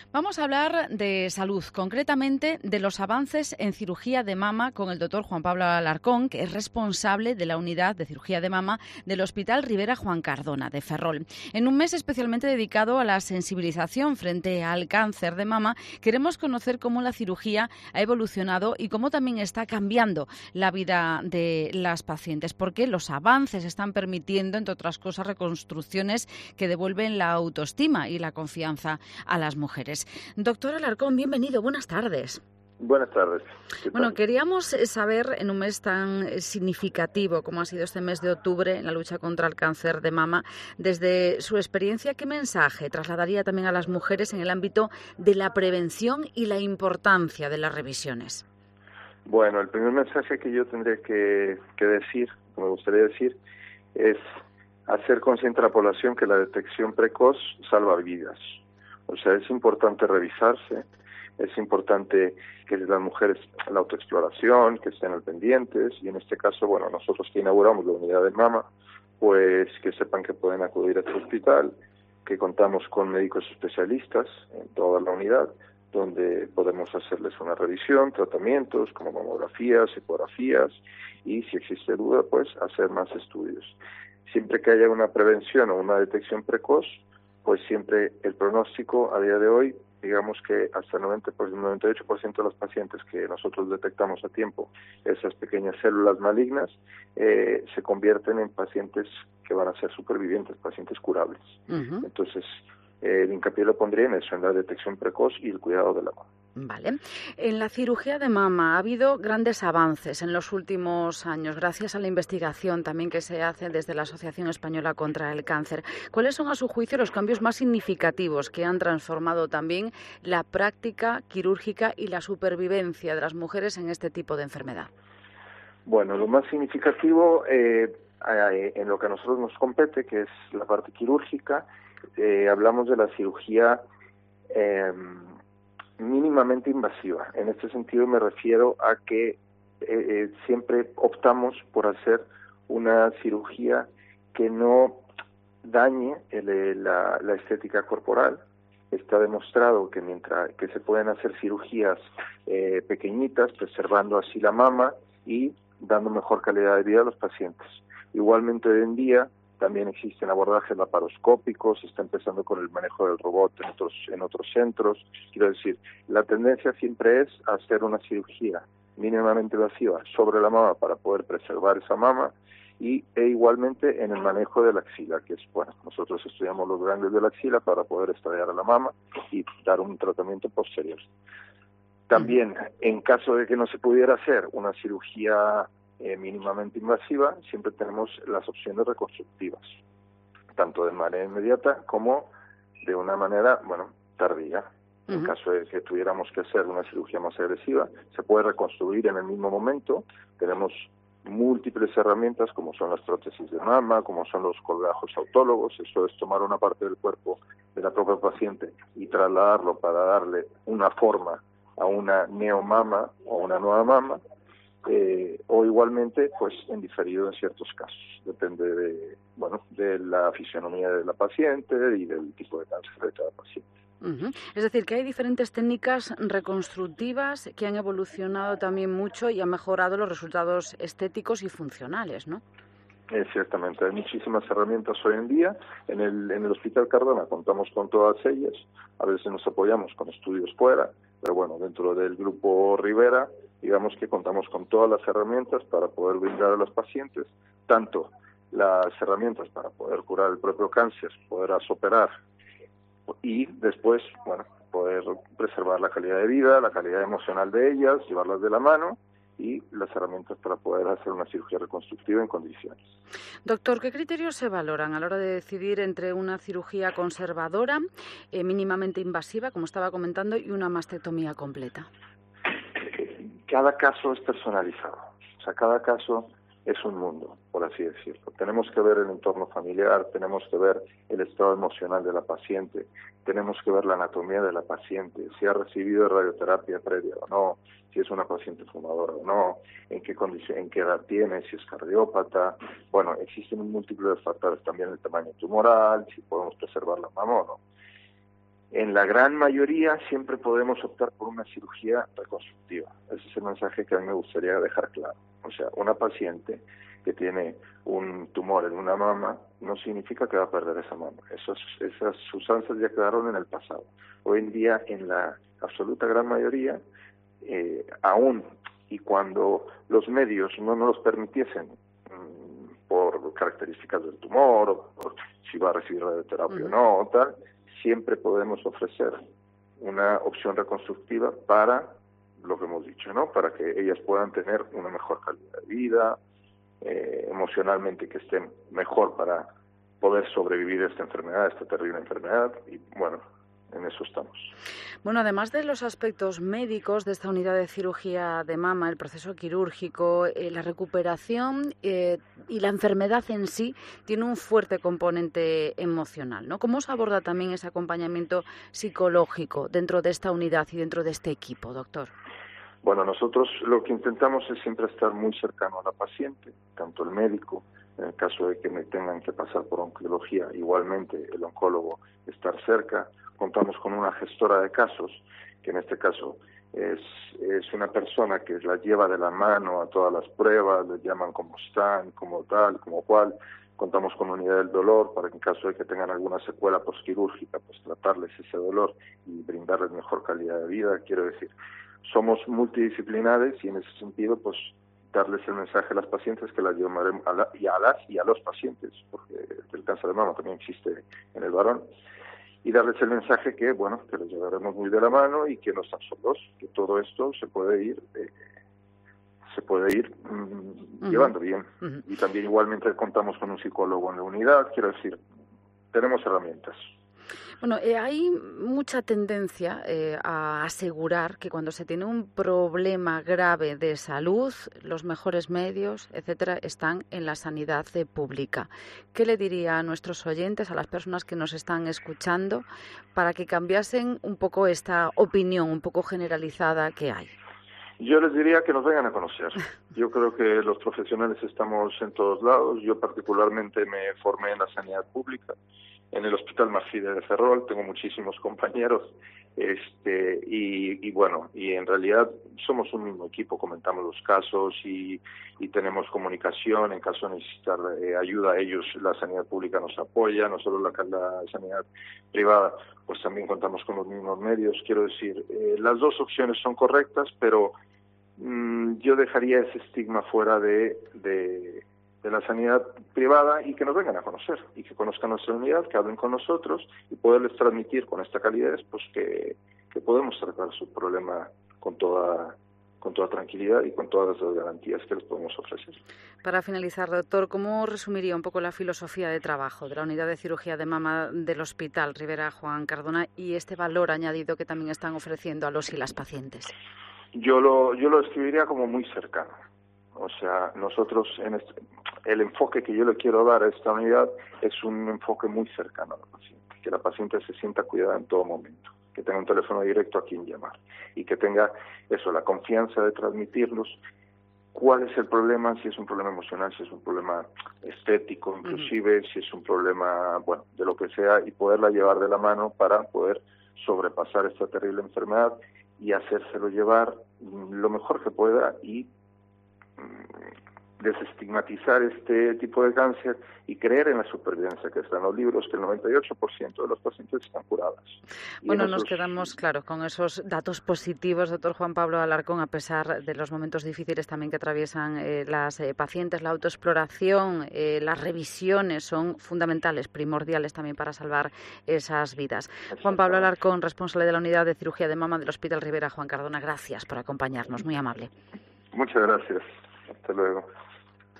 Vamos a hablar de salud, concretamente de los avances en cirugía de mama con el doctor Juan Pablo Alarcón, que es responsable de la unidad de cirugía de mama del Hospital Rivera Juan Cardona de Ferrol. En un mes especialmente dedicado a la sensibilización frente al cáncer de mama, queremos conocer cómo la cirugía ha evolucionado y cómo también está cambiando la vida de las pacientes, porque los avances están permitiendo, entre otras cosas, reconstrucciones que devuelven la autoestima y la confianza a las mujeres. Doctor Alarcón, bienvenido, buenas tardes. Buenas tardes. Bueno, queríamos saber, en un mes tan significativo como ha sido este mes de octubre en la lucha contra el cáncer de mama, desde su experiencia, ¿qué mensaje trasladaría también a las mujeres en el ámbito de la prevención y la importancia de las revisiones? Bueno, el primer mensaje que yo tendría que decir, que me gustaría decir, es hacer consciente a la población que la detección precoz salva vidas. O sea, es importante revisarse, es importante que las mujeres la autoexploración, que estén al pendientes, y en este caso, bueno, nosotros que inauguramos la unidad de mama, pues que sepan que pueden acudir a este hospital, que contamos con médicos especialistas en toda la unidad, donde podemos hacerles una revisión, tratamientos como mamografías, ecografías, y si existe duda, pues hacer más estudios. Siempre que haya una prevención o una detección precoz, pues siempre el pronóstico a día de hoy, digamos que hasta el 98% de los pacientes que nosotros detectamos a tiempo, esas pequeñas células malignas, se convierten en pacientes que van a ser supervivientes, pacientes curables. Uh-huh. Entonces, el hincapié lo pondría en eso, en la detección precoz y el cuidado de la mama. Vale. En la cirugía de mama ha habido grandes avances en los últimos años, gracias a la investigación también que se hace desde la Asociación Española contra el Cáncer. ¿Cuáles son, a su juicio, los cambios más significativos que han transformado también la práctica quirúrgica y la supervivencia de las mujeres en este tipo de enfermedad? Bueno, lo más significativo en lo que a nosotros nos compete, que es la parte quirúrgica, hablamos de la cirugía mínimamente invasiva. En este sentido me refiero a que siempre optamos por hacer una cirugía que no dañe la estética corporal. Está demostrado que mientras que se pueden hacer cirugías pequeñitas, preservando así la mama y dando mejor calidad de vida a los pacientes. Igualmente hoy en día también existen abordajes laparoscópicos, se está empezando con el manejo del robot en otros centros. Quiero decir, la tendencia siempre es hacer una cirugía mínimamente invasiva sobre la mama para poder preservar esa mama e igualmente en el manejo de la axila, que es, bueno, nosotros estudiamos los ganglios de la axila para poder estudiar a la mama y dar un tratamiento posterior. También, en caso de que no se pudiera hacer una cirugía mínimamente invasiva, siempre tenemos las opciones reconstructivas, tanto de manera inmediata como de una manera, tardía. En caso de que tuviéramos que hacer una cirugía más agresiva, se puede reconstruir en el mismo momento. Tenemos múltiples herramientas, como son las prótesis de mama, como son los colgajos autólogos. Eso es tomar una parte del cuerpo de la propia paciente y trasladarlo para darle una forma a una neomama o una nueva mama. O igualmente, pues en diferido en ciertos casos, depende de la fisionomía de la paciente y del tipo de cáncer de cada paciente. Uh-huh. Es decir, que hay diferentes técnicas reconstructivas que han evolucionado también mucho y han mejorado los resultados estéticos y funcionales, ¿no? Ciertamente, hay muchísimas herramientas hoy en día. En el Hospital Cardona contamos con todas ellas. A veces nos apoyamos con estudios fuera, pero bueno, dentro del grupo Rivera, digamos que contamos con todas las herramientas para poder brindar a los pacientes, tanto las herramientas para poder curar el propio cáncer, poder operar y después, poder preservar la calidad de vida, la calidad emocional de ellas, llevarlas de la mano, y las herramientas para poder hacer una cirugía reconstructiva en condiciones. Doctor, ¿qué criterios se valoran a la hora de decidir entre una cirugía conservadora, mínimamente invasiva, como estaba comentando, y una mastectomía completa? Cada caso es personalizado, o sea, cada caso es un mundo, por así decirlo. Tenemos que ver el entorno familiar, tenemos que ver el estado emocional de la paciente, tenemos que ver la anatomía de la paciente, si ha recibido radioterapia previa o no, si es una paciente fumadora o no, en qué condición, en qué edad tiene, si es cardiópata. Bueno, existen múltiples factores, también el tamaño tumoral, si podemos preservar la mama o no. en la gran mayoría siempre podemos optar por una cirugía reconstructiva. Ese es el mensaje que a mí me gustaría dejar claro. O sea, una paciente que tiene un tumor en una mama no significa que va a perder esa mama. Esas sustancias ya quedaron en el pasado. Hoy en día, en la absoluta gran mayoría, aún y cuando los medios no nos los permitiesen, por características del tumor, o por si va a recibir radioterapia o no, o tal, siempre podemos ofrecer una opción reconstructiva para lo que hemos dicho, ¿no? Para que ellas puedan tener una mejor calidad de vida, emocionalmente que estén mejor para poder sobrevivir esta enfermedad, esta terrible enfermedad, y bueno, en eso estamos. Bueno, además de los aspectos médicos de esta unidad de cirugía de mama, el proceso quirúrgico, la recuperación y la enfermedad en sí tiene un fuerte componente emocional, ¿no? ¿Cómo se aborda también ese acompañamiento psicológico dentro de esta unidad y dentro de este equipo, doctor? Bueno, nosotros lo que intentamos es siempre estar muy cercano a la paciente, tanto el médico, en el caso de que me tengan que pasar por oncología, igualmente el oncólogo estar cerca. Contamos con una gestora de casos, que en este caso es una persona que la lleva de la mano a todas las pruebas, les llaman cómo están, como tal, como cual. Contamos con unidad del dolor para que en caso de que tengan alguna secuela postquirúrgica, pues tratarles ese dolor y brindarles mejor calidad de vida. Quiero decir, somos multidisciplinares y en ese sentido, pues darles el mensaje a las pacientes que las llamaremos y a los pacientes, porque el cáncer de mama también existe en el varón, y darles el mensaje que, bueno, que los llevaremos muy de la mano y que no están solos, que todo esto se puede ir llevando bien. Y también igualmente contamos con un psicólogo en la unidad, quiero decir, tenemos herramientas. Bueno, hay mucha tendencia a asegurar que cuando se tiene un problema grave de salud, los mejores medios, etcétera, están en la sanidad pública. ¿Qué le diría a nuestros oyentes, a las personas que nos están escuchando, para que cambiasen un poco esta opinión un poco generalizada que hay? Yo les diría que nos vengan a conocer. Yo creo que los profesionales estamos en todos lados. Yo particularmente me formé en la sanidad pública, en el Hospital Marfide de Ferrol. Tengo muchísimos compañeros y bueno, y en realidad somos un mismo equipo, comentamos los casos y tenemos comunicación. En caso de necesitar ayuda, ellos, la sanidad pública nos apoya, no solo la sanidad privada, pues también contamos con los mismos medios. Quiero decir, las dos opciones son correctas, pero yo dejaría ese estigma fuera de la sanidad privada y que nos vengan a conocer y que conozcan nuestra unidad, que hablen con nosotros y poderles transmitir con esta calidez pues que podemos tratar su problema con toda tranquilidad y con todas las garantías que les podemos ofrecer. Para finalizar, doctor, ¿cómo resumiría un poco la filosofía de trabajo de la unidad de cirugía de mama del Hospital Ribera Juan Cardona y este valor añadido que también están ofreciendo a los y las pacientes? Yo lo describiría como muy cercano. O sea, nosotros, el enfoque que yo le quiero dar a esta unidad es un enfoque muy cercano a la paciente, que la paciente se sienta cuidada en todo momento, que tenga un teléfono directo a quien llamar y que tenga la confianza de transmitirlos cuál es el problema, si es un problema emocional, si es un problema estético, inclusive si es un problema, bueno, de lo que sea, y poderla llevar de la mano para poder sobrepasar esta terrible enfermedad y hacérselo llevar lo mejor que pueda y desestigmatizar este tipo de cáncer y creer en la supervivencia que está en los libros, que el 98% de los pacientes están curadas. Bueno, nos quedamos, claro, con esos datos positivos, doctor Juan Pablo Alarcón, a pesar de los momentos difíciles también que atraviesan las pacientes. La autoexploración, las revisiones son fundamentales, primordiales también para salvar esas vidas. Juan Pablo Alarcón, responsable de la unidad de cirugía de mama del Hospital Ribera Juan Cardona, gracias por acompañarnos, muy amable. Muchas gracias. Hasta luego.